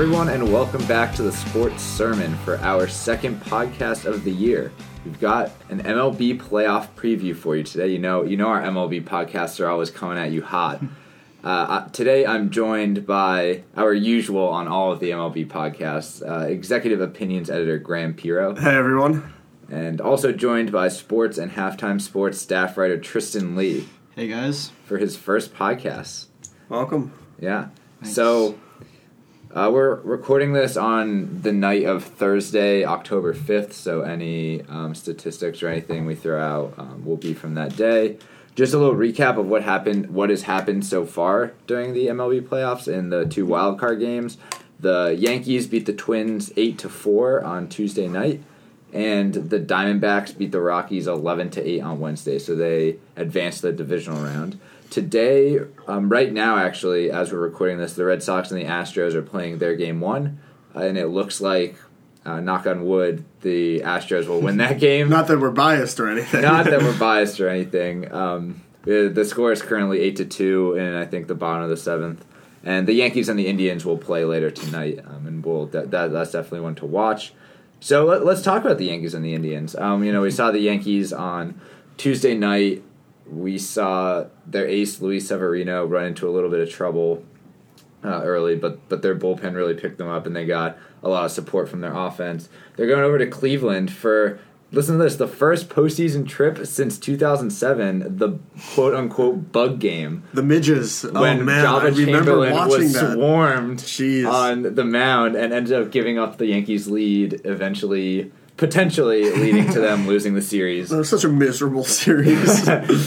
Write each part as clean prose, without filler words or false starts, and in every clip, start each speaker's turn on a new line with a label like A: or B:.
A: everyone, and welcome back to the Sports Sermon for our second podcast of the year. We've got an MLB playoff preview for you today. You know our MLB podcasts are always coming at you hot. Today I'm joined by our usual on all of the MLB podcasts, Executive Opinions Editor Graham Piro.
B: Hey, everyone.
A: And also joined by Sports and Halftime Sports staff writer Tristan Lee.
C: Hey, guys.
A: For his first podcast.
B: Welcome.
A: Yeah.
C: Thanks.
A: So we're recording this on the night of Thursday, October 5th, so any statistics or anything we throw out will be from that day. Just a little recap of what has happened so far during the MLB playoffs in the two wildcard games. The Yankees beat the Twins 8-4 on Tuesday night, and the Diamondbacks beat the Rockies 11-8 on Wednesday, so they advanced the divisional round. Today, right now, actually, as we're recording this, the Red Sox and the Astros are playing their game one, and it looks like, knock on wood, the Astros will win that game.
B: Not that we're biased or anything.
A: Not that we're biased or anything. The score is currently 8-2 in, I think, the bottom of the seventh. And the Yankees and the Indians will play later tonight, and that's definitely one to watch. So let's talk about the Yankees and the Indians. We saw the Yankees on Tuesday night. We saw their ace, Luis Severino, run into a little bit of trouble early, but their bullpen really picked them up, and they got a lot of support from their offense. They're going over to Cleveland for, listen to this, the first postseason trip since 2007, the quote-unquote bug game.
B: The midges.
A: When
B: I remember
A: Chamberlain
B: watching
A: was
B: that.
A: Swarmed on the mound and ended up giving up the Yankees' lead, eventually potentially leading to them losing the series.
B: It was such a miserable series.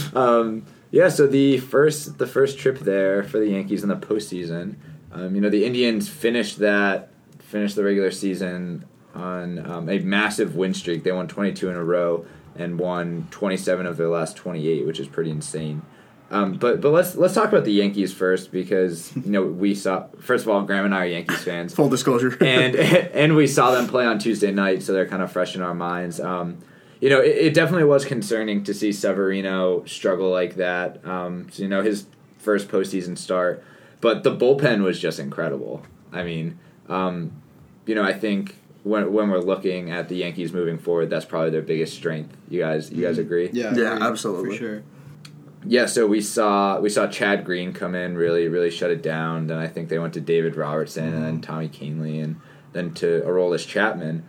A: So the first trip there for the Yankees in the postseason. The Indians finished the regular season on a massive win streak. They won 22 in a row and won 27 of their last 28, which is pretty insane. But let's talk about the Yankees first, because we saw, first of all, Graham and I are Yankees fans.
B: Full disclosure.
A: and we saw them play on Tuesday night, so they're kind of fresh in our minds. It definitely was concerning to see Severino struggle like that. His first postseason start, but the bullpen was just incredible. I mean, I think when we're looking at the Yankees moving forward, that's probably their biggest strength. You guys agree?
B: Yeah, absolutely,
C: for sure.
A: Yeah, so we saw Chad Green come in, really shut it down. Then I think they went to David Robertson and then Tommy Kahnle and then to Aroldis Chapman.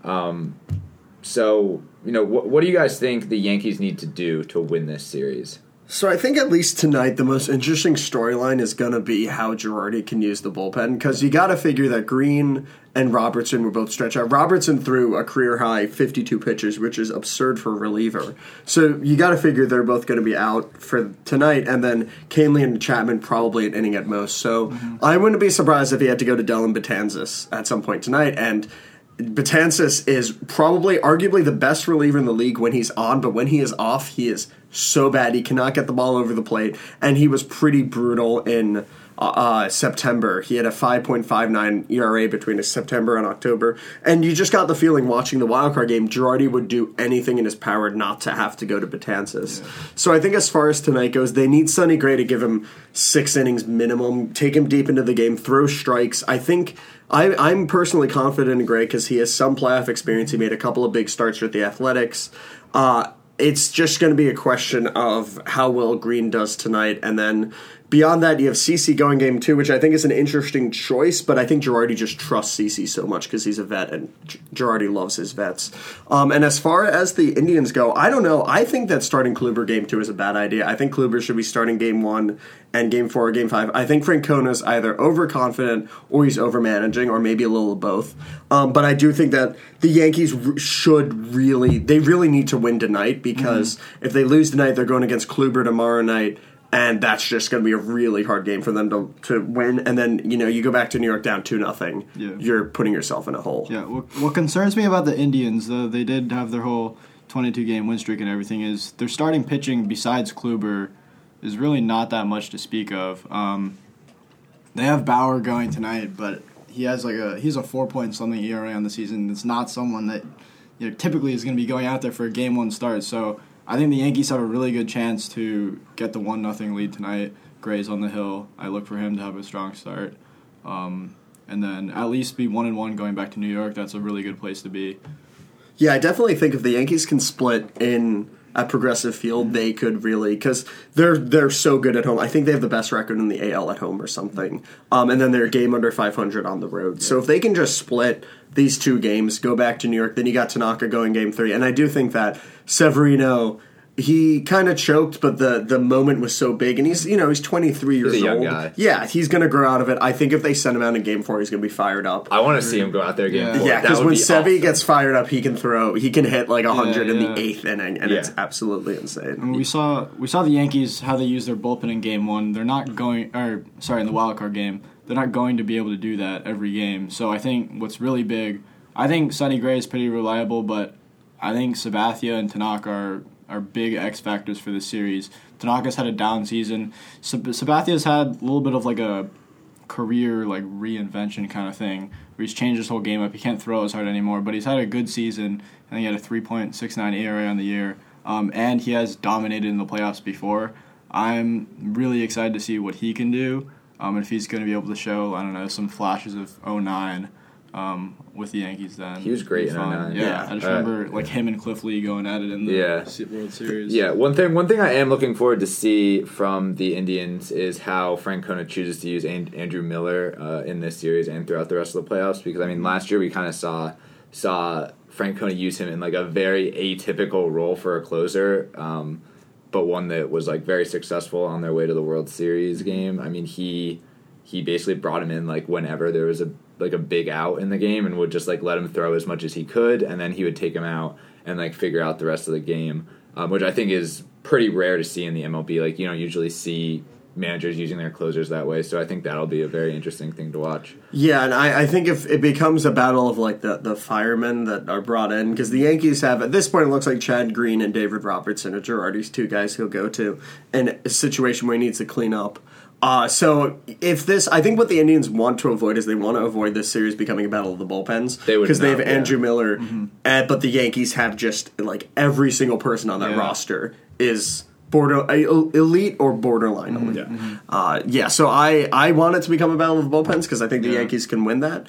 A: What do you guys think the Yankees need to do to win this series?
B: So I think at least tonight the most interesting storyline is going to be how Girardi can use the bullpen, because you got to figure that Green and Robertson were both stretched out. Robertson threw a career-high 52 pitches, which is absurd for a reliever. So you got to figure they're both going to be out for tonight, and then Kahnle and Chapman probably an inning at most. So I wouldn't be surprised if he had to go to Dellin Betances at some point tonight, and Betances is probably arguably the best reliever in the league when he's on, but when he is off, he is so bad. He cannot get the ball over the plate, and he was pretty brutal in September. He had a 5.59 ERA between September and October, and you just got the feeling watching the wildcard game, Girardi would do anything in his power not to have to go to Betances. Yeah. So I think as far as tonight goes, they need Sonny Gray to give him 6 innings minimum, take him deep into the game, throw strikes. I think I'm personally confident in Gray because he has some playoff experience. He made a couple of big starts with the Athletics. It's just going to be a question of how well Green does tonight, and then beyond that, you have CeCe going game 2, which I think is an interesting choice, but I think Girardi just trusts CeCe so much because he's a vet, and Girardi loves his vets. And as far as the Indians go, I don't know. I think that starting Kluber game 2 is a bad idea. I think Kluber should be starting game 1 and game 4 or game 5. I think Francona's either overconfident or he's overmanaging, or maybe a little of both. But I do think that the Yankees really need to win tonight, because if they lose tonight, they're going against Kluber tomorrow night, and that's just going to be a really hard game for them to win. And then, you go back to New York down 2-0. Yeah. You're putting yourself in a hole.
C: Yeah, what concerns me about the Indians, though they did have their whole 22-game win streak and everything, is their starting pitching besides Kluber is really not that much to speak of. They have Bauer going tonight, but he's a 4-point-something ERA on the season. It's not someone that typically is going to be going out there for a game 1 start. So I think the Yankees have a really good chance to get the 1-0 lead tonight. Gray's on the hill. I look for him to have a strong start. and then at least be 1-1 going back to New York. That's a really good place to be.
B: Yeah, I definitely think if the Yankees can split in at Progressive Field, they could really, because they're so good at home. I think they have the best record in the AL at home or something. And then they're a game under 500 on the road. So if they can just split these two games, go back to New York, then you got Tanaka going game 3. And I do think that Severino, he kind of choked, but the moment was so big, and he's 23 years old.
A: He's a young guy.
B: Yeah, he's going to grow out of it. I think if they send him out in game 4, he's going to be fired up.
A: I want to see him go out there game 4.
B: Yeah, because when Sevy
A: awesome.
B: gets fired up, he can hit like 100 in the 8th inning, and
A: Yeah.
B: it's absolutely insane.
C: I mean, we saw the Yankees, how they use their bullpen in game 1. They're not going, in the wild card game, they're not going to be able to do that every game. So I think what's really big, I think Sonny Gray is pretty reliable, but I think Sabathia and Tanaka are big X factors for this series. Tanaka's had a down season. Sabathia's had a little bit of like a career like reinvention kind of thing where he's changed his whole game up. He can't throw as hard anymore, but he's had a good season. I think he had a 3.69 ERA on the year, and he has dominated in the playoffs before. I'm really excited to see what he can do, if he's going to be able to show, I don't know, some flashes of 09 with the Yankees then.
A: He was great in 09.
C: Yeah, I just remember like him and Cliff Lee going at it in the World Series.
A: Yeah, one thing I am looking forward to see from the Indians is how Francona chooses to use Andrew Miller in this series and throughout the rest of the playoffs. Because I mean, last year we kind of saw Francona use him in like a very atypical role for a closer, but one that was like very successful on their way to the World Series game. I mean, he basically brought him in like whenever there was a big out in the game and would just like let him throw as much as he could, and then he would take him out and like figure out the rest of the game, which I think is pretty rare to see in the MLB. Like, you don't usually see managers using their closers that way, so I think that'll be a very interesting thing to watch.
B: Yeah, and I think if it becomes a battle of like the firemen that are brought in, because the Yankees have, at this point it looks like Chad Green and David Robertson are Girardi's two guys he'll go to in a situation where he needs to clean up. So if this, I think what the Indians want to avoid is they want to avoid this series becoming a battle of the bullpens, because they have Andrew Miller, but the Yankees have just like every single person on that roster is elite or borderline elite. So I want it to become a battle of the bullpens because I think the Yankees can win that.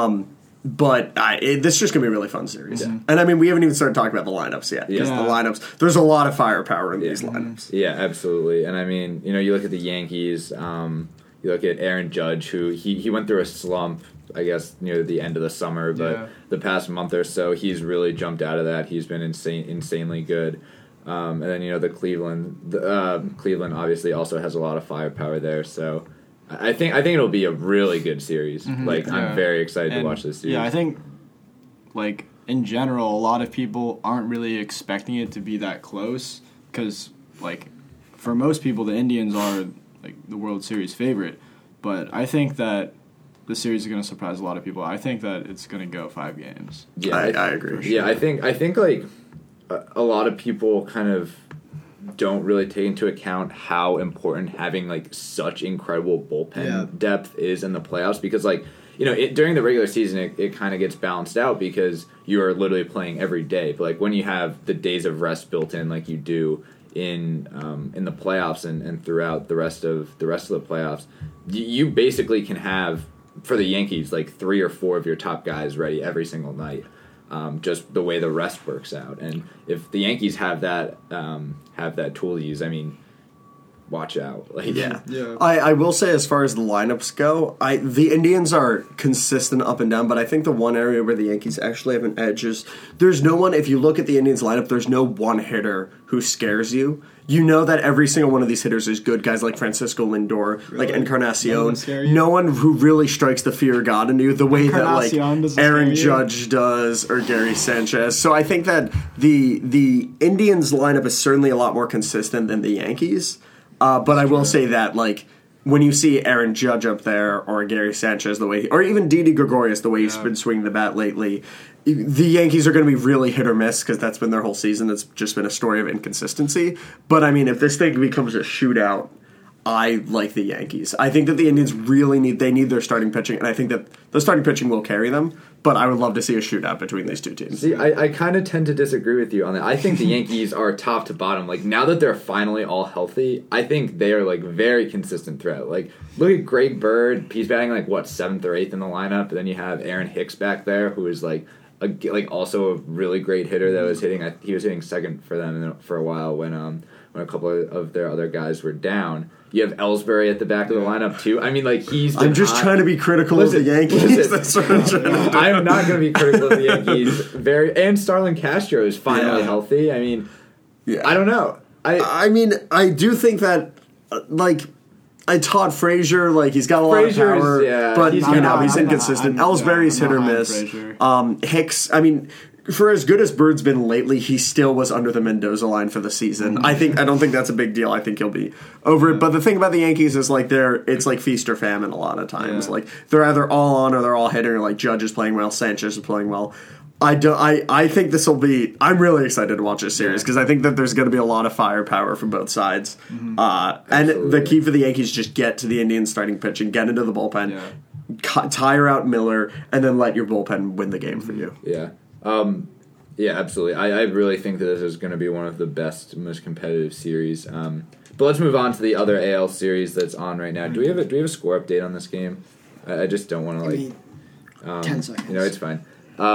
B: But this is just going to be a really fun series. Yeah. And I mean, we haven't even started talking about the lineups yet. Because the lineups, there's a lot of firepower in these lineups.
A: Yeah, absolutely. And I mean, you look at the Yankees, you look at Aaron Judge, who he went through a slump, I guess, near the end of the summer, but the past month or so, he's really jumped out of that. He's been insanely good. And then, the Cleveland obviously also has a lot of firepower there, so I think it'll be a really good series. I'm very excited to watch this series.
C: Yeah, I think, like, in general, a lot of people aren't really expecting it to be that close because, like, for most people, the Indians are, like, the World Series favorite. But I think that the series is going to surprise a lot of people. I think that it's going to go 5 games.
A: Yeah,
B: I agree.
A: Sure. Yeah, I think like, a lot of people kind of don't really take into account how important having like such incredible bullpen depth is in the playoffs, because like during the regular season it kind of gets balanced out because you are literally playing every day, but like when you have the days of rest built in like you do in the playoffs and throughout the rest of the playoffs, you basically can have, for the Yankees, like 3 or 4 of your top guys ready every single night. Just the way the rest works out, and if the Yankees have that tool to use, I mean, watch out.
B: I will say, as far as the lineups go, the Indians are consistent up and down, but I think the one area where the Yankees actually have an edge is there's no one. If you look at the Indians lineup, there's no one hitter who scares you. You know that every single one of these hitters is good. Guys like Francisco Lindor, like Encarnacion. No one who really strikes the fear of God in you the way that like Aaron Judge does or Gary Sanchez. So I think that the Indians lineup is certainly a lot more consistent than the Yankees. But I will say that like when you see Aaron Judge up there or Gary Sanchez the way, or even Didi Gregorius the way he's been swinging the bat lately, the Yankees are going to be really hit or miss because that's been their whole season. It's just been a story of inconsistency. But I mean, if this thing becomes a shootout, I like the Yankees. I think that the Indians really need their starting pitching, and I think that the starting pitching will carry them. But I would love to see a shootout between these two teams.
A: See, I kind of tend to disagree with you on that. I think the Yankees are top to bottom. Like, now that they're finally all healthy, I think they are, like, very consistent threat. Like, look at Greg Bird. He's batting, like, what, 7th or 8th in the lineup? And then you have Aaron Hicks back there, who is, like, also a really great hitter that was hitting. He was hitting second for them for a while when a couple of their other guys were down. You have Ellsbury at the back of the lineup too. I mean, like I'm
B: just trying to be critical of the Yankees. That's what I'm trying to do.
A: I am not going to be critical of the Yankees. And Starlin Castro is finally healthy. I mean, I don't know.
B: I mean, I do think that Todd Frazier, he's got a lot of power, but he's inconsistent. Ellsbury's hit or miss. Hicks, I mean, for as good as Bird's been lately, he still was under the Mendoza line for the season. I don't think that's a big deal. I think he'll be over it. But the thing about the Yankees is it's like feast or famine a lot of times. Like they're either all on or they're all hitting. Like Judge is playing well, Sanchez is playing well. I think this will be. I'm really excited to watch this series because I think that there's going to be a lot of firepower from both sides. And the key for the Yankees just get to the Indians starting pitching, get into the bullpen, tire out Miller, and then let your bullpen win the game for you.
A: Yeah. Yeah, absolutely. I really think that this is going to be one of the best, most competitive series. But let's move on to the other AL series that's on right now. Do we have a score update on this game? I just don't want to
D: 10 seconds.
A: It's fine.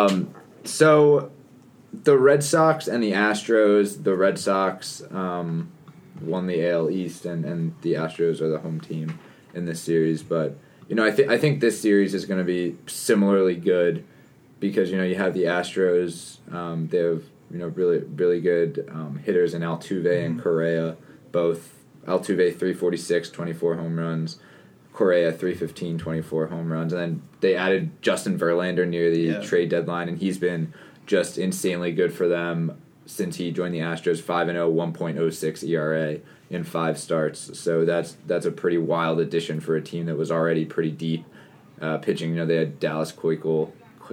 A: So the Red Sox and the Astros. The Red Sox won the AL East, and the Astros are the home team in this series. But I think this series is going to be similarly good. Because you have the Astros, they have really really good hitters in Altuve and Correa. Both Altuve 346, 24 home runs, Correa 315, 24 home runs, and then they added Justin Verlander near the trade deadline, and he's been just insanely good for them since he joined the Astros. 5-0, 1.06 ERA in 5 starts. So that's a pretty wild addition for a team that was already pretty deep pitching. They had Dallas Keuchel,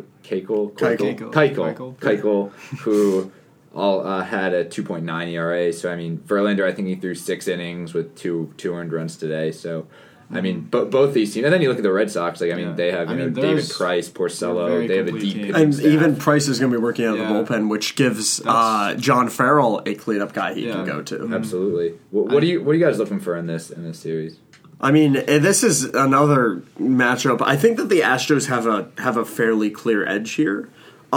A: who all had a 2.9 ERA. So, I mean, Verlander, I think he threw 6 innings with two earned runs today. So, I mean, both these teams. And then you look at the Red Sox. They have David Price, Porcello. They have a deep pitching
B: and
A: staff.
B: Even Price is going to be working out of the bullpen, which gives John Farrell a cleanup guy he can go to.
A: Absolutely. What are you guys looking for in this series?
B: I mean, this is another matchup. I think that the Astros have a fairly clear edge here.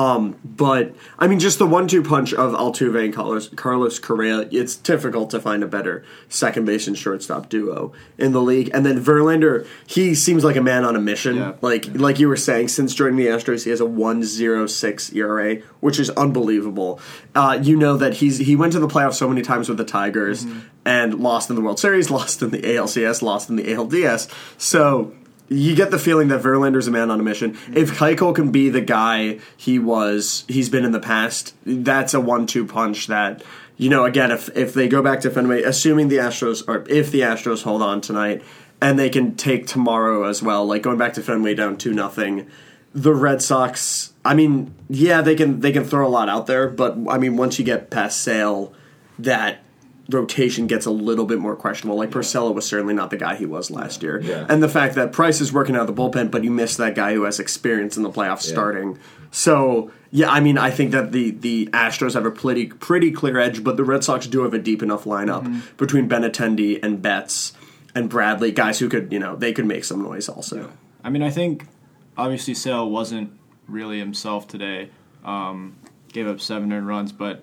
B: But, I mean, just the 1-2 punch of Altuve and Carlos Correa, it's difficult to find a better second base and shortstop duo in the league. And then Verlander, he seems like a man on a mission. Yeah. Like you were saying, since joining the Astros, he has a 1.06 ERA, which is unbelievable. That he went to the playoffs so many times with the Tigers and lost in the World Series, lost in the ALCS, lost in the ALDS. So you get the feeling that Verlander's a man on a mission. If Keuchel can be the guy he's been in the past, that's a 1-2 punch that, again, if they go back to Fenway, assuming if the Astros hold on tonight, and they can take tomorrow as well, like going back to Fenway down 2-0, the Red Sox, I mean, they can throw a lot out there, but I mean, once you get past Sale, that rotation gets a little bit more questionable. Like Porcello was certainly not the guy he was last year. Yeah. And the fact that Price is working out of the bullpen, but you miss that guy who has experience in the playoffs starting. So, I mean, I think that the Astros have a pretty clear edge, but the Red Sox do have a deep enough lineup between Benintendi and Betts and Bradley, guys who could, they could make some noise also.
C: Yeah. I mean, I think obviously Sale wasn't really himself today. Gave up 7 earned runs, but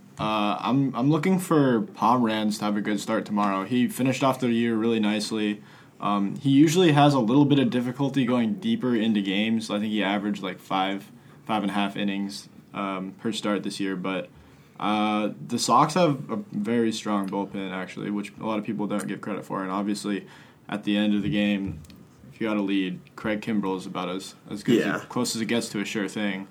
C: I'm looking for Pomeranz to have a good start tomorrow. He finished off the year really nicely. He usually has a little bit of difficulty going deeper into games. I think he averaged like 5.5 innings per start this year. But the Sox have a very strong bullpen, actually, which a lot of people don't give credit for. And obviously, at the end of the game, if you got a lead, Craig Kimbrell is about as good as close as it gets to a sure thing.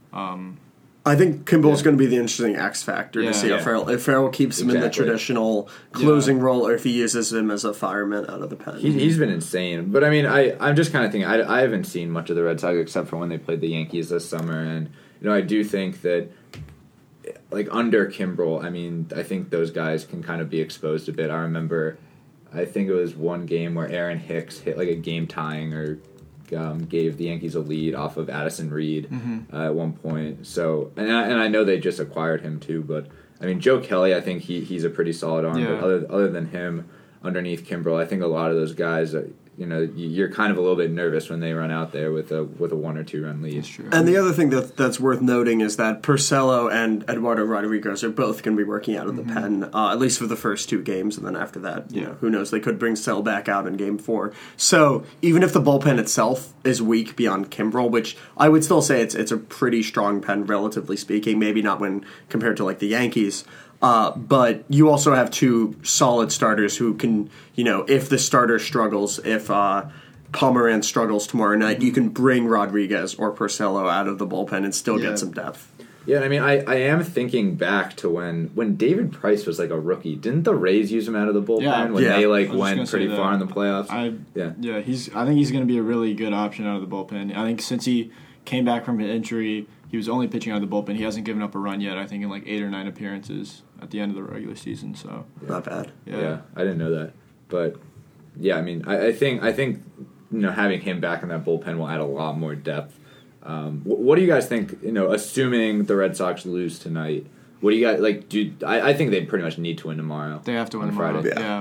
B: I think Kimbrell's going to be the interesting X factor to see if Farrell keeps him in the traditional closing role, or if he uses him as a fireman out of the pen.
A: He's been insane, but I mean, I'm just kind of thinking I haven't seen much of the Red Sox except for when they played the Yankees this summer, and I do think that like under Kimbrell, I mean, I think those guys can kind of be exposed a bit. I remember I think it was one game where Aaron Hicks hit like a game tying or gave the Yankees a lead off of Addison Reed at one point. So, and I know they just acquired him too, but I mean Joe Kelly, I think he's a pretty solid arm.
C: Yeah.
A: But other than him, underneath Kimbrel, I think a lot of those guys, you're kind of a little bit nervous when they run out there with a 1 or 2 run lead.
C: That's true.
B: And the other thing that's worth noting is that Porcello and Eduardo Rodriguez are both going to be working out of the pen, at least for the first 2 games, and then after that, you know, who knows? They could bring Sell back out in Game 4. So even if the bullpen itself is weak beyond Kimbrel, which I would still say it's a pretty strong pen, relatively speaking, maybe not when compared to like the Yankees. But you also have 2 solid starters who can, you know, if the starter struggles, if Pomeranz struggles tomorrow night, you can bring Rodriguez or Porcello out of the bullpen and still get some depth.
A: Yeah, I mean, I am thinking back to when David Price was like a rookie. Didn't the Rays use him out of the bullpen when they like went pretty far in the playoffs?
C: I think he's going to be a really good option out of the bullpen. I think since he came back from an injury, he was only pitching out of the bullpen. He hasn't given up a run yet, I think, in like 8 or 9 appearances at the end of the regular season. So
B: Not bad.
A: Yeah, I didn't know that. But, yeah, I mean, I think you know, having him back in that bullpen will add a lot more depth. What do you guys think, you know, assuming the Red Sox lose tonight, what do you guys, like, I think they pretty much need to win tomorrow.
C: they have to win
A: on
C: tomorrow.
A: Friday.
C: Yeah.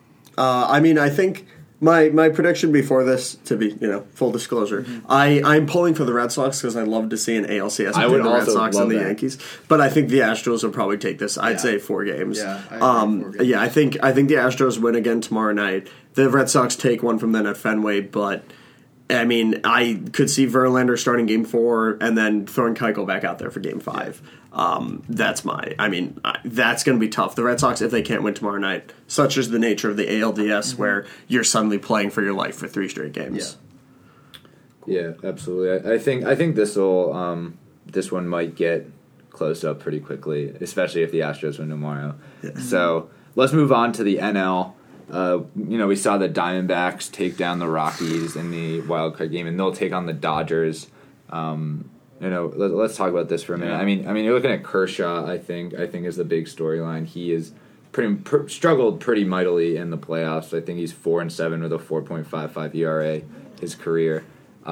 B: I mean, I think my prediction before this, to be, you know, full disclosure, I'm pulling for the Red Sox because I love to see an ALCS between the Red Sox and the Yankees. But I think the Astros will probably take this. I'd say 4 games.
D: Yeah, I agree, 4 games.
B: Yeah, I think the Astros win again tomorrow night. The Red Sox take one from them at Fenway, but I mean, I could see Verlander starting Game 4 and then throwing Keuchel back out there for Game 5. That's going to be tough. The Red Sox, if they can't win tomorrow night, such is the nature of the ALDS, where you're suddenly playing for your life for 3 straight games.
A: Yeah, absolutely. I think this one might get closed up pretty quickly, especially if the Astros win tomorrow. Yeah. So let's move on to the NL. You know, we saw the Diamondbacks take down the Rockies in the wild card game, and they'll take on the Dodgers. You know, let's talk about this for a minute.
C: Yeah.
A: I mean, you're looking at Kershaw. I think is the big storyline. He is struggled pretty mightily in the playoffs. I think he's 4-7 with a 4.55 ERA his career.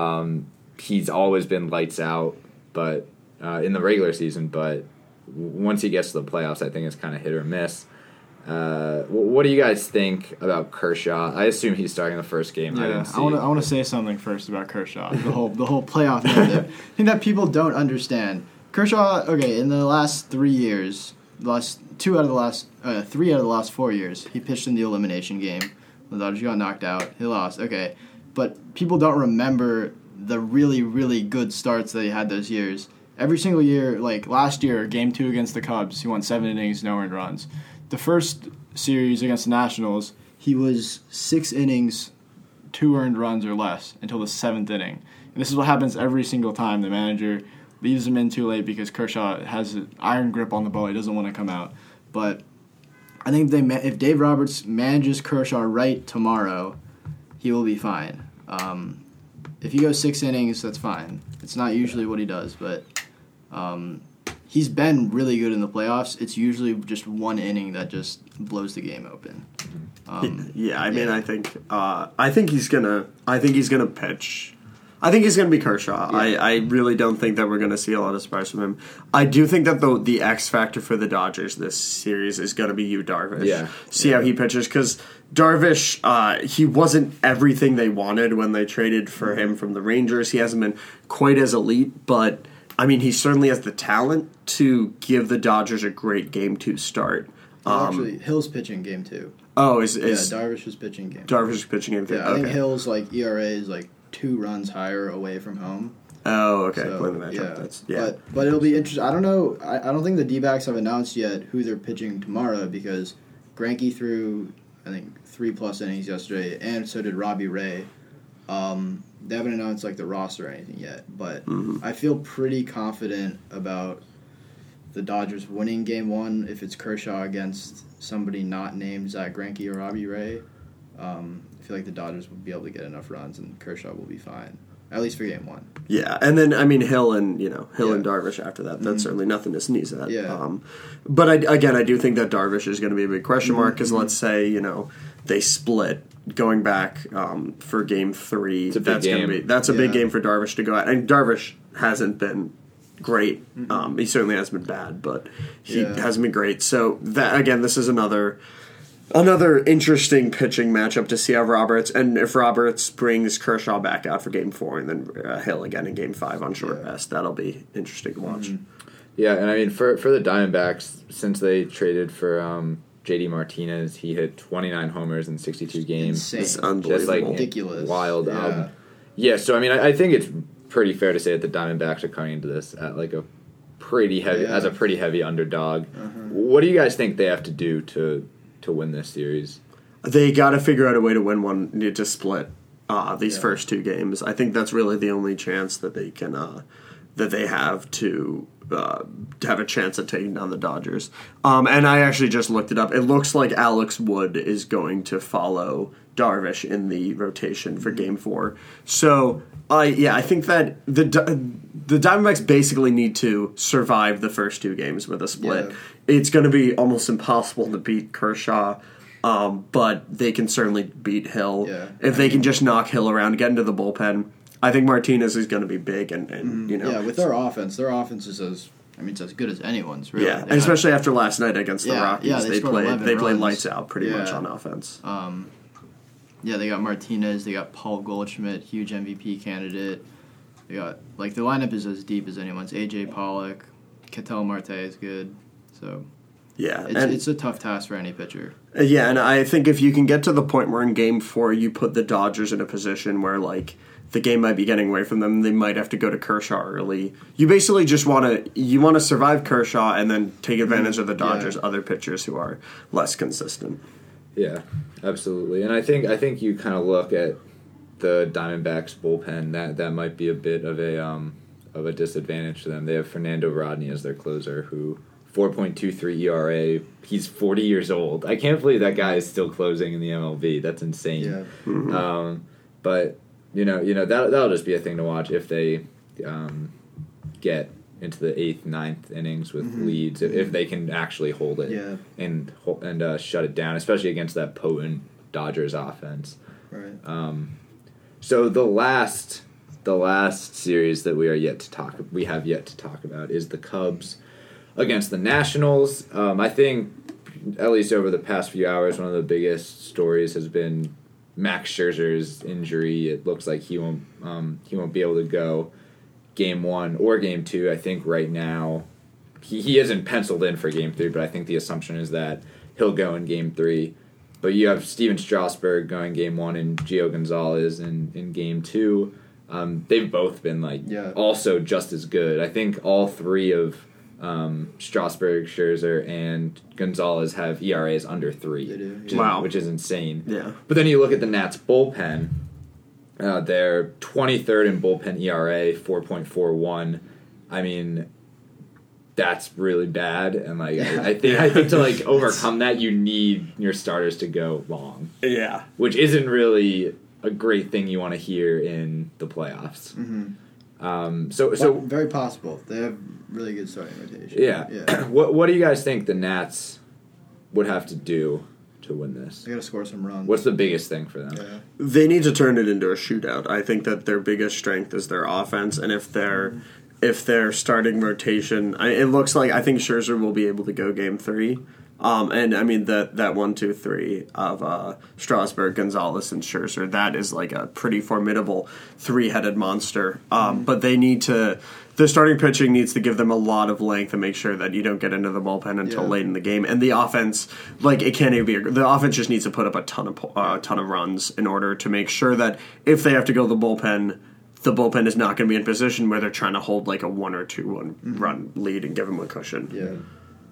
A: He's always been lights out, but in the regular season. But once he gets to the playoffs, I think it's kind of hit or miss. What do you guys think about Kershaw? I assume he's starting the first game.
C: Yeah, I want to say something first about Kershaw. The whole playoff narrative. I think that people don't understand. Kershaw, okay, in the last 3 years, three out of the last 4 years, he pitched in the elimination game. The Dodgers got knocked out. He lost. Okay, but people don't remember the really, really good starts that he had those years. Every single year, like last year, Game 2 against the Cubs, he won 7 innings, no earned runs. The first series against the Nationals, he was 6 innings, 2 earned runs or less until the 7th inning. And this is what happens every single time. The manager leaves him in too late because Kershaw has an iron grip on the ball. He doesn't want to come out. But I think if Dave Roberts manages Kershaw right tomorrow, he will be fine. If he goes 6 innings, that's fine. It's not usually what he does, but he's been really good in the playoffs. It's usually just 1 inning that just blows the game open.
B: I mean, I think he's gonna pitch. I think he's gonna be Kershaw. Yeah. I really don't think that we're gonna see a lot of surprise from him. I do think that the X factor for the Dodgers this series is gonna be Yu Darvish.
A: Yeah.
B: See how he pitches, because Darvish, he wasn't everything they wanted when they traded for him from the Rangers. He hasn't been quite as elite, but I mean, he certainly has the talent to give the Dodgers a great Game 2 start.
D: Actually, Hill's pitching Game 2.
B: Oh, is
D: Darvish was pitching Game 2.
B: Darvish is pitching Game 2?
D: Yeah, I think Hill's ERA is 2 runs higher away from home.
B: Oh, okay.
D: So,
B: Playing the matchup.
D: Yeah. But it'll be interesting. I don't know. I don't think the D-backs have announced yet who they're pitching tomorrow, because Greinke threw, I think, 3+ innings yesterday, and so did Robbie Ray. They haven't announced the roster or anything yet, but I feel pretty confident about the Dodgers winning Game 1 if it's Kershaw against somebody not named Zach Greinke or Robbie Ray. I feel like the Dodgers will be able to get enough runs and Kershaw will be fine. at least for game one.
B: Yeah, and then Hill and
D: Yeah.
B: Darvish after that. That's certainly nothing to sneeze at.
D: Yeah.
B: But I do think that Darvish is going to be a big question mark because let's say they split going back for game 3.
A: It's a big game.
B: That's a big game for Darvish to go at. And Darvish hasn't been great. He certainly hasn't been bad, but he hasn't been great. So that again, this is another interesting pitching matchup to see how Roberts, and if Roberts brings Kershaw back out for game 4 and then Hill again in game 5 on short rest, that'll be interesting to watch.
A: Yeah, and I mean for the Diamondbacks, since they traded for JD Martinez, he hit 29 homers in 62 games.
D: Insane.
B: It's unbelievable.
A: Just like
D: Ridiculous.
A: Wild.
D: Yeah.
A: So I mean I think it's pretty fair to say that the Diamondbacks are coming into this at like a pretty heavy underdog. What do you guys think they have to do to win this series?
B: They got to figure out a way to win one, need to split these first 2 games. I think that's really the only chance that they can that they have to have a chance at taking down the Dodgers. And I actually just looked it up. It looks like Alex Wood is going to follow Darvish in the rotation for game 4. So I think that the Diamondbacks basically need to survive the first 2 games with a split.
D: Yeah.
B: It's going to be almost impossible to beat Kershaw, but they can certainly beat Hill.
D: Yeah.
B: If they can just knock Hill around, get into the bullpen, I think Martinez is going to be big. And
D: with their offense is as good as anyone's. Really.
B: Yeah, and especially after last night against the Rockies,
D: Yeah, they
B: played
D: runs.
B: lights out pretty much on offense.
D: They got Martinez, they got Paul Goldschmidt, huge MVP candidate. They got the lineup is as deep as anyone's. AJ Pollock, Ketel Marte is good. So
B: yeah,
D: it's a tough task for any pitcher.
B: Yeah, and I think if you can get to the point where in game 4 you put the Dodgers in a position where the game might be getting away from them, they might have to go to Kershaw early. You basically just want to survive Kershaw and then take advantage of the Dodgers' other pitchers who are less consistent.
A: Yeah, absolutely. And I think you kind of look at the Diamondbacks bullpen, that might be a bit of a disadvantage to them. They have Fernando Rodney as their closer, who 4.23 ERA. He's 40 years old. I can't believe that guy is still closing in the MLB. That's insane.
D: Yeah.
A: But that'll just be a thing to watch if they get into the 8th, 9th innings with leads, if they can actually hold it and shut it down, especially against that potent Dodgers offense.
D: Right.
A: So the last series that we have yet to talk about is the Cubs against the Nationals. I think, at least over the past few hours, one of the biggest stories has been Max Scherzer's injury. It looks like he won't be able to go Game 1 or Game 2. I think right now he isn't penciled in for Game 3, but I think the assumption is that he'll go in Game 3. But you have Steven Strasburg going Game 1 and Gio Gonzalez in Game 2. They've both been also just as good. I think all 3 of Strasburg, Scherzer, and Gonzalez have ERAs under 3.
D: They do.
A: Which is insane.
B: Yeah.
A: But then you look at the Nats bullpen. They're 23rd in bullpen ERA, 4.41. I mean, that's really bad. And I think to overcome that, you need your starters to go long.
B: Yeah.
A: Which isn't really a great thing you want to hear in the playoffs. So
D: very possible. They have really good starting rotation.
A: Yeah. What do you guys think the Nats would have to do to win this?
D: They got to score some runs.
A: What's the biggest thing for them?
D: Yeah.
B: They need to turn it into a shootout. I think that their biggest strength is their offense, and if their starting rotation, it looks like I think Scherzer will be able to go Game 3. And I mean that 1-2-3 of Strasburg, Gonzalez, and Scherzer, that is like a pretty formidable 3-headed monster. But the starting pitching needs to give them a lot of length and make sure that you don't get into the bullpen until late in the game. And the offense, it can't even be. The offense just needs to put up a ton of runs in order to make sure that if they have to go the bullpen is not going to be in position where they're trying to hold a 1 or 2 run lead and give them a cushion.
D: Yeah.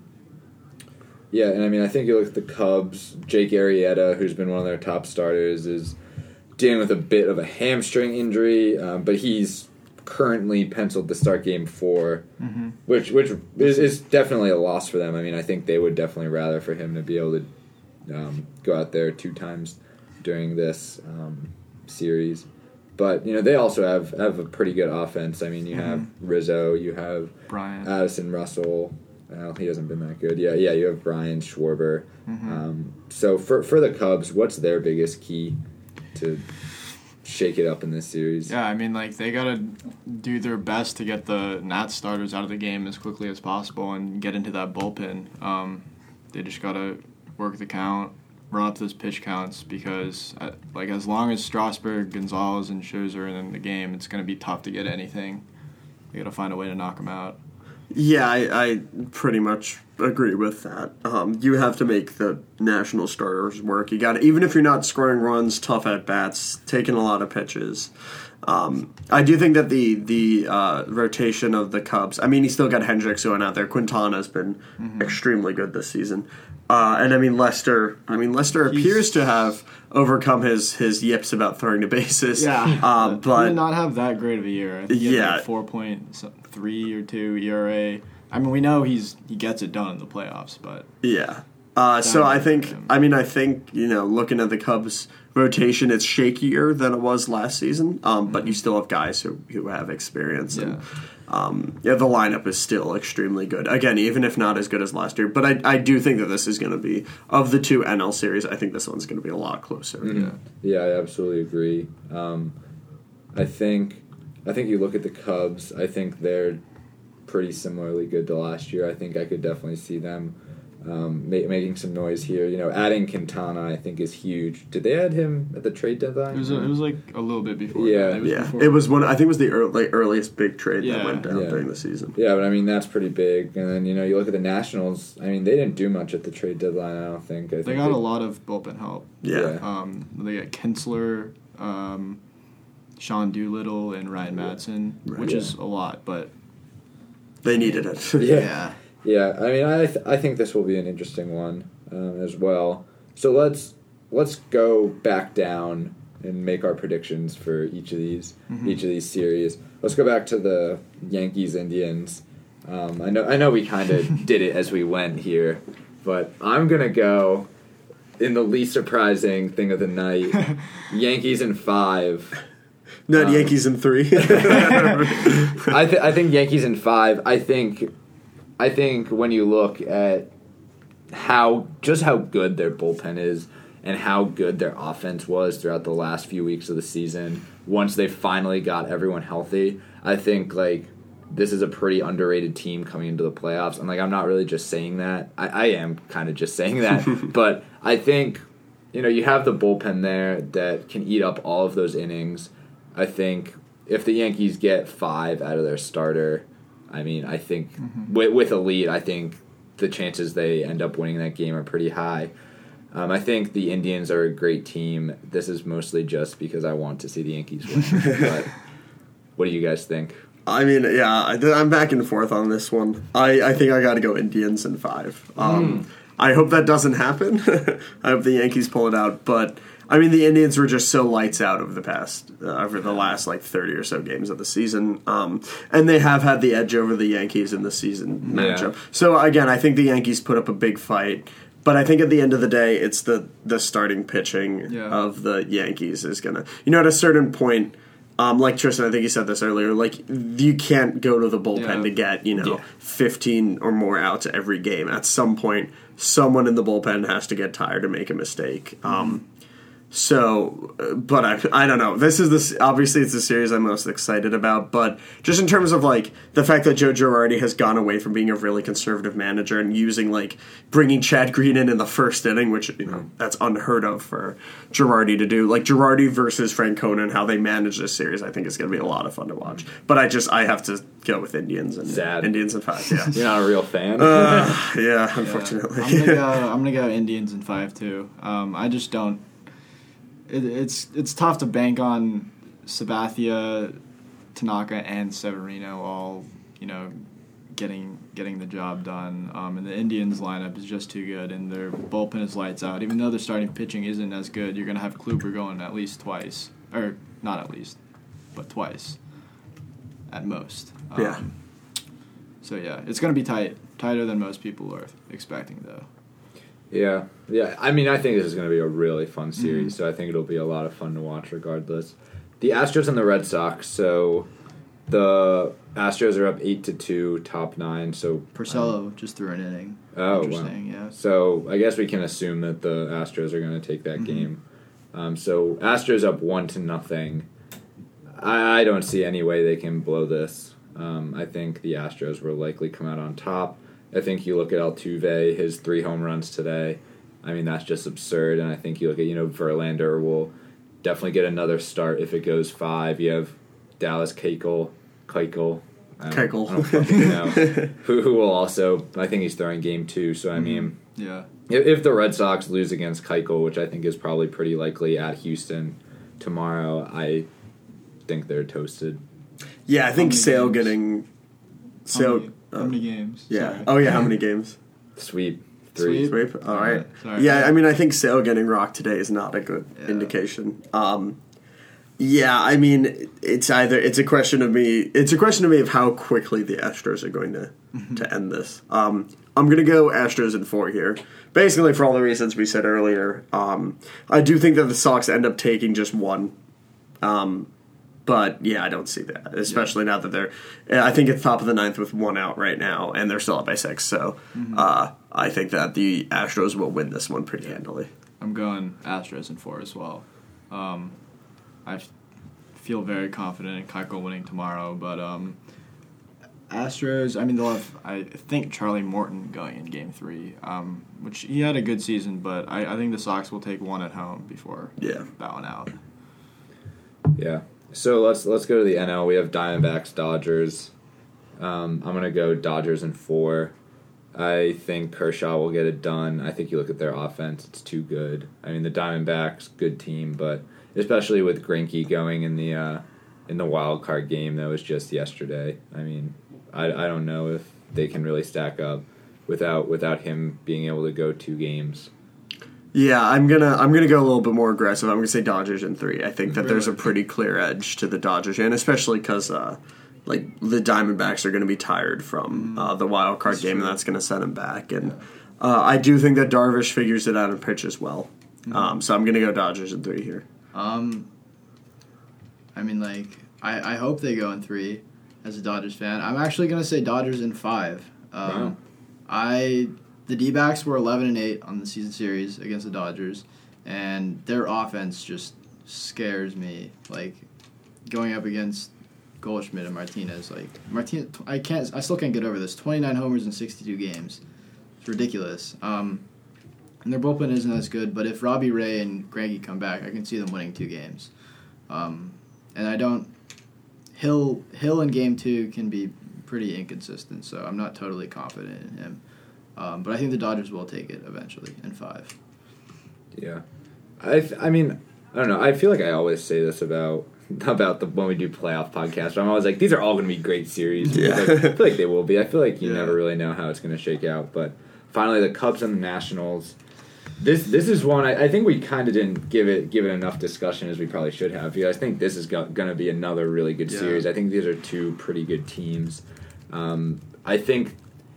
A: Yeah, and I mean, I think you look at the Cubs, Jake Arrieta, who's been one of their top starters, is dealing with a bit of a hamstring injury, but he's currently penciled to start Game 4, which is definitely a loss for them. I mean, I think they would definitely rather for him to be able to go out there 2 times during this series. But they also have a pretty good offense. I mean, you have Rizzo, you have
C: Bryant.
A: Addison Russell. Well, he hasn't been that good. Yeah. You have Brian Schwarber. So for the Cubs, what's their biggest key to shake it up in this series?
C: Yeah, I mean, they got to do their best to get the Nats starters out of the game as quickly as possible and get into that bullpen. They just got to work the count, run up those pitch counts, because, as long as Strasburg, Gonzalez, and Scherzer are in the game, it's going to be tough to get anything. They got to find a way to knock them out.
B: Yeah, I pretty much agree with that. You have to make the national starters work. You got to, even if you're not scoring runs, tough at bats, taking a lot of pitches. I do think that the rotation of the Cubs. I mean, you still got Hendricks going out there. Quintana's been extremely good this season. And I mean Lester. Appears to have overcome his yips about throwing the bases.
C: Yeah,
B: but
C: he did not have that great of a year. I think he had 4.3 or 2 ERA. I mean, we know he gets it done in the playoffs, but
B: yeah. So I think looking at the Cubs rotation, it's shakier than it was last season. But you still have guys who have experience. And, the lineup is still extremely good. Again, even if not as good as last year. But I do think that this is going to be, of the two NL series, I think this one's going to be a lot closer.
A: Yeah, I absolutely agree. I think you look at the Cubs, I think they're pretty similarly good to last year. I think I could definitely see them making some noise here. Adding Quintana, I think, is huge. Did they add him at the trade deadline?
C: It was like a little bit before.
A: Yeah,
B: it was one. I think it was the earliest big trade that went down during the season.
A: Yeah, but I mean that's pretty big. And then you look at the Nationals. I mean they didn't do much at the trade deadline. I don't think.
C: They got a lot of bullpen help.
B: Yeah.
C: They got Kinsler, Sean Doolittle, and Ryan Madsen, which is a lot, but
B: they needed it.
A: Yeah. Yeah, I mean, I think this will be an interesting one as well. So let's go back down and make our predictions for each of these series. Let's go back to the Yankees Indians. I know we kind of did it as we went here, but I'm gonna go in the least surprising thing of the night. Yankees in 5.
B: Not Yankees in 3.
A: I think Yankees in 5. I think when you look at how good their bullpen is and how good their offense was throughout the last few weeks of the season, once they finally got everyone healthy, I think this is a pretty underrated team coming into the playoffs. And I'm not really just saying that. I am kind of just saying that, but I think you have the bullpen there that can eat up all of those innings. I think if the Yankees get 5 out of their starter, I mean, I think with a lead, I think the chances they end up winning that game are pretty high. I think the Indians are a great team. This is mostly just because I want to see the Yankees win. But what do you guys think?
B: I mean, yeah, I'm back and forth on this one. I think I got to go Indians in 5. I hope that doesn't happen. I hope the Yankees pull it out, but I mean, the Indians were just so lights out over the last 30 or so games of the season, and they have had the edge over the Yankees in the season matchup. So again, I think the Yankees put up a big fight, but I think at the end of the day, it's the starting pitching of the Yankees is gonna, at a certain point. Like Tristan, I think you said this earlier. You can't go to the bullpen to get 15 or more outs every game. At some point, someone in the bullpen has to get tired and make a mistake. So, but I don't know. Obviously it's the series I'm most excited about, but just in terms of the fact that Joe Girardi has gone away from being a really conservative manager and using bringing Chad Green in the first inning, which that's unheard of for Girardi to do. Girardi versus Francona and how they manage this series, I think is going to be a lot of fun to watch. But I have to go with Indians and
A: Sad.
B: Indians in 5. Yeah,
A: you're not a real fan.
B: Yeah, unfortunately.
C: I'm gonna go Indians in 5 too. I just don't. It's tough to bank on Sabathia, Tanaka, and Severino all getting the job done. And the Indians lineup is just too good, and their bullpen is lights out. Even though their starting pitching isn't as good, you're gonna have Kluber going at least twice, or not at least, but twice, at most. So yeah, it's gonna be tighter than most people are expecting though.
A: Yeah. I mean, I think this is going to be a really fun series, so I think it'll be a lot of fun to watch regardless. the Astros and the Red Sox. So the Astros are up 8-2, top 9. So
D: Porcello just threw an inning.
A: Oh,
D: Interesting,
A: wow.
D: yeah.
A: So I guess we can assume that the Astros are going to take that game. So Astros up 1-0. I don't see any way they can blow this. I think the Astros will likely come out on top. I think you look at Altuve, his 3 home runs today. I mean, that's just absurd. And I think you look at, Verlander will definitely get another start if it goes 5. You have Dallas Keuchel. I don't fucking know. who will also, I think he's throwing game 2. So, I mean,
C: Yeah.
A: if the Red Sox lose against Keuchel, which I think is probably pretty likely at Houston tomorrow, I think they're toasted.
B: Yeah, I think
C: many
B: Sale
C: games?
B: getting...
C: How many games?
B: Yeah.
C: Sorry.
B: Oh, yeah, how many games?
A: Sweep. 3.
B: Sweep? All right.
C: Sorry.
B: Yeah, I mean, I think Sale getting rocked today is not a good indication. Yeah, I mean, it's a question of me of how quickly the Astros are going to end this. I'm going to go Astros in 4 here. Basically, for all the reasons we said earlier. I do think that the Sox end up taking just 1. But, yeah, I don't see that, especially now that they're... I think it's top of the 9th with 1 out right now, and they're still up by 6. So I think that the Astros will win this one pretty handily.
C: I'm going Astros in 4 as well. I feel very confident in Keuchel winning tomorrow, but Astros, I mean, they'll have, I think, Charlie Morton going in Game 3, which he had a good season, but I think the Sox will take 1 at home before bowing out.
A: Yeah. So let's go to the NL. We have Diamondbacks, Dodgers. I'm going to go Dodgers in 4. I think Kershaw will get it done. I think you look at their offense, it's too good. I mean, the Diamondbacks, good team, but especially with Greinke going in the wild card game that was just yesterday. I mean, I don't know if they can really stack up without him being able to go 2 games.
B: Yeah, I'm gonna go a little bit more aggressive. I'm gonna say Dodgers in 3. I think that there's a pretty clear edge to the Dodgers, and especially because the Diamondbacks are going to be tired from the wild card game, and that's going to set them back. And I do think that Darvish figures it out and pitches well. So I'm going to go Dodgers in 3 here.
D: I mean, I hope they go in 3 as a Dodgers fan. I'm actually going to say Dodgers in 5.
A: Wow.
D: The D-backs were 11-8 on the season series against the Dodgers, and their offense just scares me. Going up against Goldschmidt and Martinez, I still can't get over this. 29 homers in 62 games. It's ridiculous. And their bullpen isn't as good, but if Robbie Ray and Greinke come back, I can see them winning 2 games. And I don't... Hill in Game 2 can be pretty inconsistent, so I'm not totally confident in him. But I think the Dodgers will take it eventually in 5.
A: Yeah. I mean, I don't know. I feel like I always say this about when we do playoff podcasts. But I'm always like, these are all going to be great series.
B: Yeah.
A: I feel like they will be. I feel like you never really know how it's going to shake out. But finally, the Cubs and the Nationals. This is one I think we kind of didn't give it enough discussion as we probably should have. Because I think this is going to be another really good series. I think these are 2 pretty good teams. I think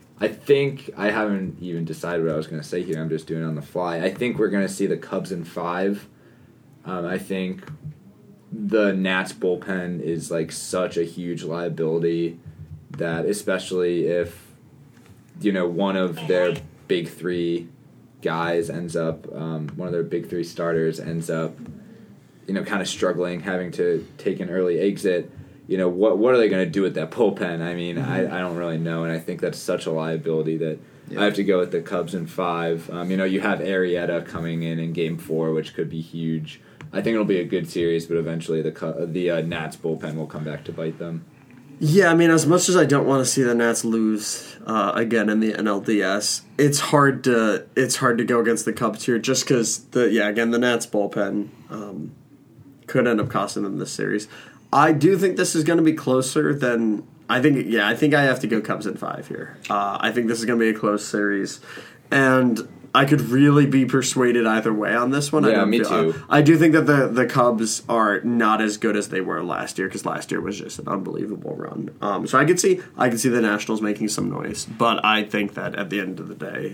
A: I haven't even decided what I was going to say here. I'm just doing it on the fly. I think we're going to see the Cubs in 5. I think the Nats bullpen is such a huge liability that, especially if one of their big 3 guys ends up, one of their big 3 starters ends up, kind of struggling, having to take an early exit. What are they going to do with that bullpen? I mean, I don't really know, and I think that's such a liability that I have to go with the Cubs in 5. You have Arrieta coming in Game 4, which could be huge. I think it'll be a good series, but eventually the Nats bullpen will come back to bite them.
B: Yeah, I mean, as much as I don't want to see the Nats lose again in the NLDS, it's hard to go against the Cubs here just because the Nats bullpen could end up costing them this series. I do think this is going to be closer than I think. Yeah, I think I have to go Cubs in 5 here. I think this is going to be a close series, and I could really be persuaded either way on this one.
A: Yeah, me too.
B: I do think that the Cubs are not as good as they were last year because last year was just an unbelievable run. So I could see the Nationals making some noise, but I think that at the end of the day,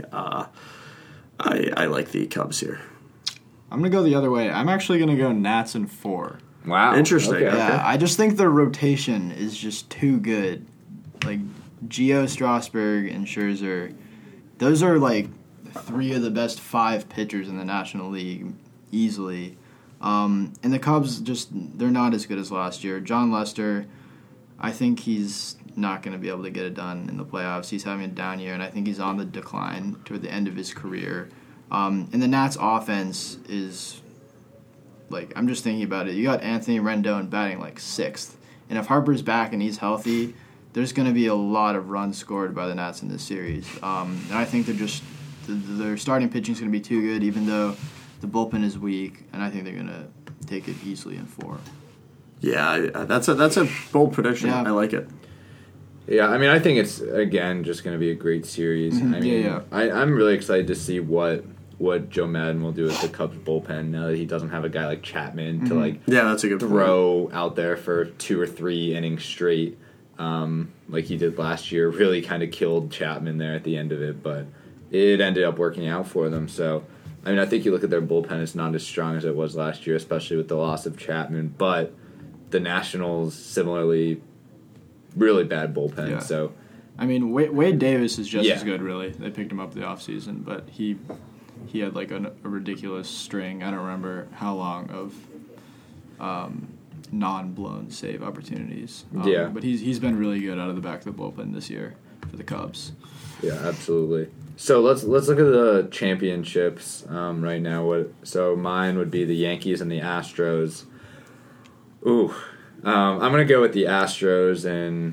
B: I like the Cubs here.
C: I'm going to go the other way. I'm actually going to go Nats in 4
A: Wow.
B: Interesting.
A: Okay.
D: Yeah, I just think the rotation is just too good. Like Gio, Strasburg, and Scherzer, those are like 3 of the best 5 pitchers in the National League easily. And the Cubs they're not as good as last year. John Lester, I think he's not going to be able to get it done in the playoffs. He's having a down year, and I think he's on the decline toward the end of his career. And the Nats offense is, like, I'm just thinking about it. You got Anthony Rendon batting like 6th. And if Harper's back and he's healthy, there's going to be a lot of runs scored by the Nats in this series. And I think their starting pitching is going to be too good, even though the bullpen is weak, and I think they're going to take it easily in 4.
B: Yeah, that's a bold prediction.
D: Yeah.
B: I like it.
A: Yeah, I mean, I think it's, again, just going to be a great series.
D: Mm-hmm.
A: I mean,
D: Yeah.
A: I'm really excited to see what Joe Madden will do with the Cubs bullpen now that he doesn't have a guy like Chapman to, like,
B: Yeah, that's a good point.
A: throw out there for 2 or 3 innings straight, like he did last year. Really kind of killed Chapman there at the end of it, but it ended up working out for them. So, I mean, I think you look at their bullpen, it's not as strong as it was last year, especially with the loss of Chapman, but the Nationals, similarly, really bad bullpen.
C: Yeah.
A: So,
C: I mean, Wade Davis is just
A: Yeah.
C: as good, really. They picked him up the offseason, but he had like a ridiculous string. I don't remember how long of non-blown save opportunities.
A: Yeah.
C: But he's been really good out of the back of the bullpen this year for the Cubs.
A: yeah, absolutely. So let's look at the championships right now. So mine would be the Yankees and the Astros. Ooh, I'm gonna go with the Astros in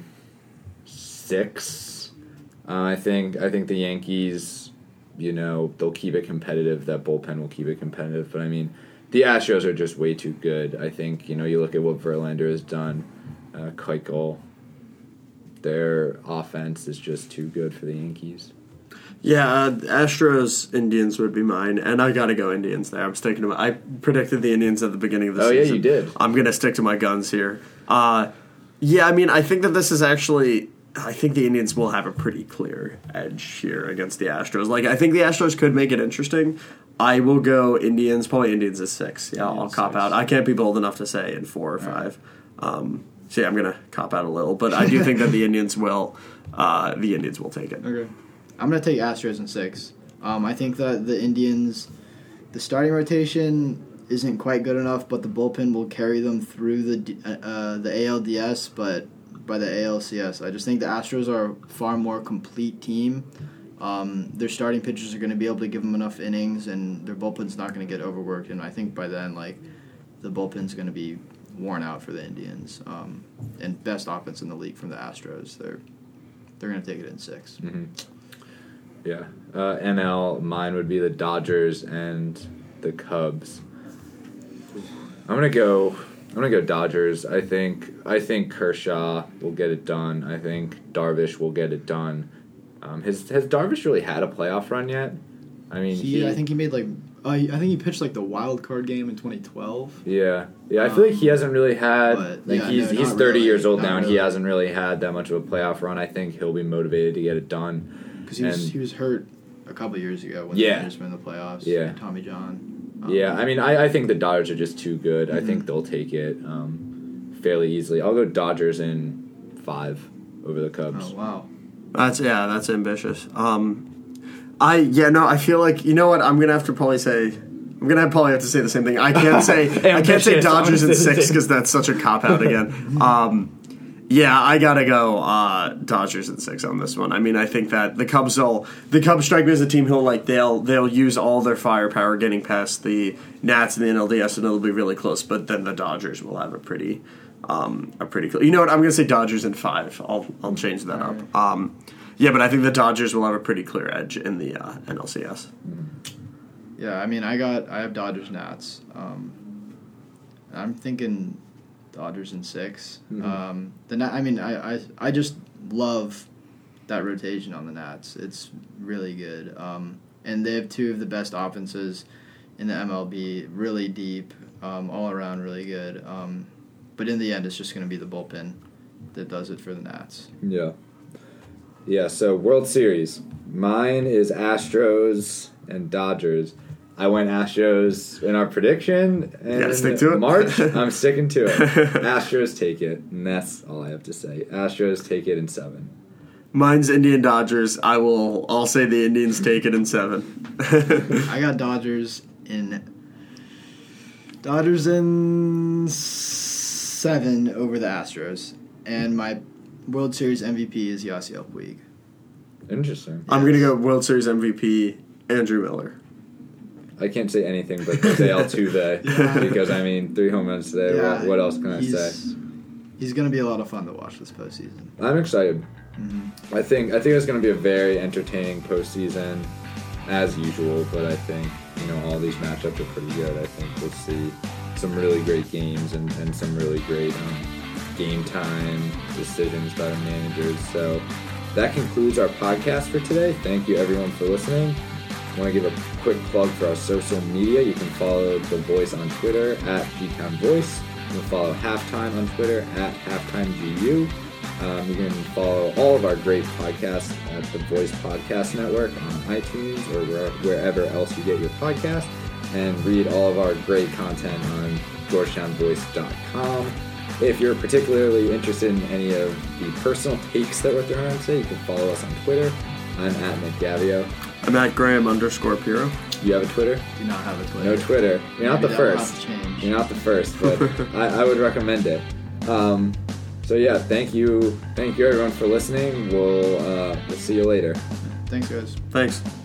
A: 6. I think the Yankees, they'll keep it competitive. That bullpen will keep it competitive. But I mean, the Astros are just way too good. I think you look at what Verlander has done, Keuchel. Their offense is just too good for the Yankees.
B: Yeah, Astros, Indians would be mine, and I got to go Indians there. I'm sticking to I predicted the Indians at the beginning of the season.
A: Oh, yeah, you did.
B: I'm going to stick to my guns here. Yeah, I mean, I think that this is actually... I think the Indians will have a pretty clear edge here against the Astros. Like, I think the Astros could make it interesting. I will go Indians, probably Indians at 6. Yeah, I'll cop
C: 6.
B: out. I can't be bold enough to say in 4 or 5. So yeah, I'm going to cop out a little, but I do think that the Indians will take it.
D: Okay. I'm going to take Astros in 6. I think that the Indians, the starting rotation isn't quite good enough, but the bullpen will carry them through the ALDS, but by the ALCS. I just think the Astros are a far more complete team. Their starting pitchers are going to be able to give them enough innings, and their bullpen's not going to get overworked. And I think by then, like, the bullpen's going to be worn out for the Indians. And best offense in the league from the Astros. They're going to take it in 6.
A: Mm-hmm. Yeah. NL, mine would be the Dodgers and the Cubs. I'm gonna go Dodgers. I think Kershaw will get it done. I think Darvish will get it done. Has Darvish really had a playoff run yet? I mean,
D: I think he made I think he pitched like the wild card game in 2012.
A: Yeah. I feel like he hasn't really had.
D: But,
A: Like
D: yeah,
A: he's
D: no, not
A: 30
D: really,
A: years old
D: not
A: now, and he
D: really.
A: hasn't really had that much of a playoff run. I think he'll be motivated to get it done.
D: Because he was hurt a couple years ago when
A: Yeah.
D: the Rangers were in the playoffs.
A: Yeah.
D: Tommy John.
A: Yeah, I mean, I think the Dodgers are just too good. I think they'll take it fairly easily. I'll go Dodgers in 5 over the Cubs.
D: Oh wow.
B: That's ambitious. I feel like, you know what, I'm gonna probably have to say the same thing. I can't say
A: Ambitious.
B: Dodgers in
A: I'm gonna say the
B: 6
A: same.
B: because that's such a cop out again. Yeah, I gotta go Dodgers in 6 on this one. I mean, I think that the Cubs strike me as a team who they'll use all their firepower getting past the Nats and the NLDS, and it'll be really close. But then the Dodgers will have a pretty close. You know what? I'm gonna say Dodgers in 5. I'll change that up. Yeah, but I think the Dodgers will have a pretty clear edge in the NLCS.
D: Yeah, I mean, I have Dodgers Nats. I'm thinking Dodgers in 6.
A: Mm-hmm.
D: I just love that rotation on the Nats. It's really good. And they have 2 of the best offenses in the MLB, really deep, all around really good. But in the end, it's just going to be the bullpen that does it for the Nats.
A: Yeah. Yeah, so World Series. Mine is Astros and Dodgers. I went Astros in our prediction. And
B: gotta stick to it.
A: March, I'm sticking to it. Astros take it, and that's all I have to say. Astros take it in 7.
B: Mine's Indian Dodgers. I'll say the Indians take it in 7.
D: I got Dodgers in 7 over the Astros, and my World Series MVP is Yasiel Puig.
A: Interesting.
B: I'm gonna go World Series MVP Andrew Miller.
A: I can't say anything but say Altuve because 3 home runs today.
D: Yeah,
A: what else can I say?
D: He's going to be a lot of fun to watch this postseason.
A: I'm excited.
D: Mm-hmm.
A: I think it's going to be a very entertaining postseason, as usual. But I think all these matchups are pretty good. I think we'll see some really great games and some really great game time decisions by the managers. So that concludes our podcast for today. Thank you everyone for listening. I want to give a quick plug for our social media. You can follow The Voice on Twitter at GTownVoice. You can follow Halftime on Twitter at HalftimeGU. You can follow all of our great podcasts at The Voice Podcast Network on iTunes or wherever else you get your podcast. And read all of our great content on GeorgetownVoice.com. If you're particularly interested in any of the personal takes that we're throwing around today, you can follow us on Twitter. I'm at Nick Gavio.
B: I'm at Graham_Piro.
A: You have a Twitter?
D: Do not have a Twitter.
A: No Twitter. You're not the
D: Maybe that will
A: first.
D: have to change.
A: You're not the first, but I would recommend it. So yeah, thank you everyone for listening. We'll see you later.
D: Thanks, guys.
B: Thanks.